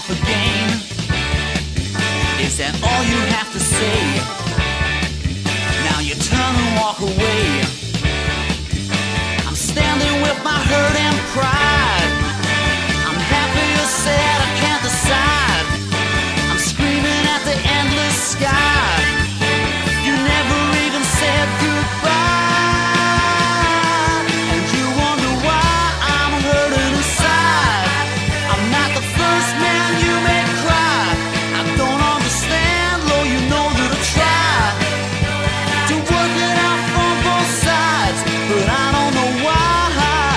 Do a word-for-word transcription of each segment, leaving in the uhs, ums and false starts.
off again. Is that all you have to say? Now you turn and walk away. I'm standing with my hurt and pride. I'm happy or sad, I can't decide. I'm screaming at the endless sky. You never even said goodbye. And you wonder why I'm hurting inside. I'm not the first man you may cry. I don't understand, though you know that I try to work it out from both sides, but I don't know why.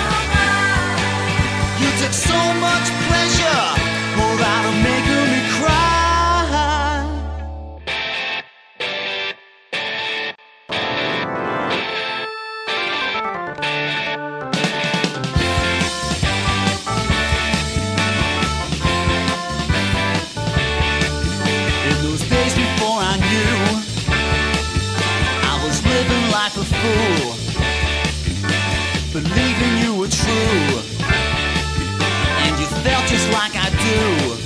You took so much pleasure, more out of making me cry. In those days before I knew, I was living like a fool, believing you were true, and you felt just like I do.